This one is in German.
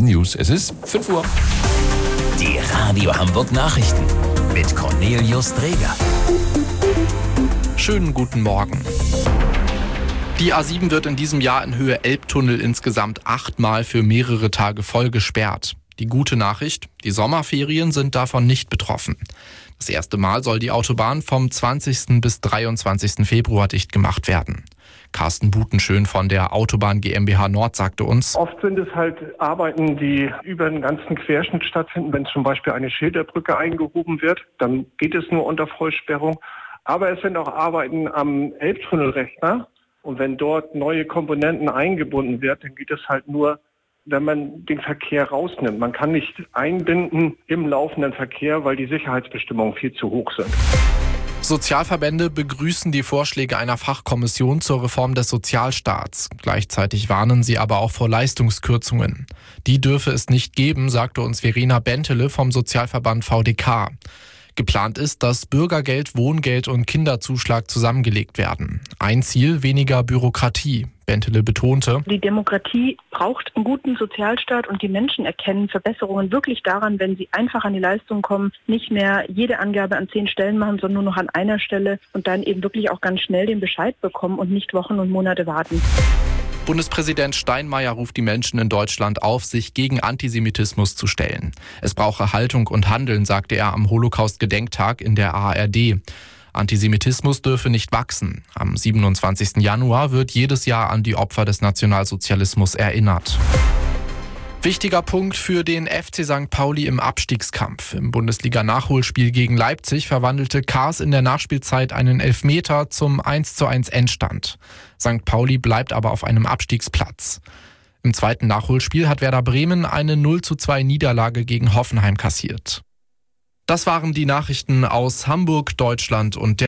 diesen News. Es ist 5 Uhr. Die Radio Hamburg Nachrichten mit Cornelius Dreger. Schönen guten Morgen. Die A7 wird in diesem Jahr in Höhe Elbtunnel insgesamt 8-mal für mehrere Tage voll gesperrt. Die gute Nachricht, die Sommerferien sind davon nicht betroffen. Das erste Mal soll die Autobahn vom 20. bis 23. Februar dicht gemacht werden. Carsten Butenschön von der Autobahn GmbH Nord sagte uns: Oft sind es halt Arbeiten, die über den ganzen Querschnitt stattfinden. Wenn zum Beispiel eine Schilderbrücke eingehoben wird, dann geht es nur unter Vollsperrung. Aber es sind auch Arbeiten am Elbtunnelrechner. Und wenn dort neue Komponenten eingebunden wird, dann geht es halt nur, wenn man den Verkehr rausnimmt. Man kann nicht einbinden im laufenden Verkehr, weil die Sicherheitsbestimmungen viel zu hoch sind. Sozialverbände begrüßen die Vorschläge einer Fachkommission zur Reform des Sozialstaats. Gleichzeitig warnen sie aber auch vor Leistungskürzungen. Die dürfe es nicht geben, sagte uns Verena Bentele vom Sozialverband VDK. Geplant ist, dass Bürgergeld, Wohngeld und Kinderzuschlag zusammengelegt werden. Ein Ziel: weniger Bürokratie. Bentele betonte: Die Demokratie braucht einen guten Sozialstaat und die Menschen erkennen Verbesserungen wirklich daran, wenn sie einfach an die Leistung kommen, nicht mehr jede Angabe an 10 Stellen machen, sondern nur noch an einer Stelle und dann eben wirklich auch ganz schnell den Bescheid bekommen und nicht Wochen und Monate warten. Bundespräsident Steinmeier ruft die Menschen in Deutschland auf, sich gegen Antisemitismus zu stellen. Es brauche Haltung und Handeln, sagte er am Holocaust-Gedenktag in der ARD. Antisemitismus dürfe nicht wachsen. Am 27. Januar wird jedes Jahr an die Opfer des Nationalsozialismus erinnert. Wichtiger Punkt für den FC St. Pauli im Abstiegskampf. Im Bundesliga-Nachholspiel gegen Leipzig verwandelte Kaas in der Nachspielzeit einen Elfmeter zum 1:1 Endstand. St. Pauli bleibt aber auf einem Abstiegsplatz. Im zweiten Nachholspiel hat Werder Bremen eine 0:2 Niederlage gegen Hoffenheim kassiert. Das waren die Nachrichten aus Hamburg, Deutschland und der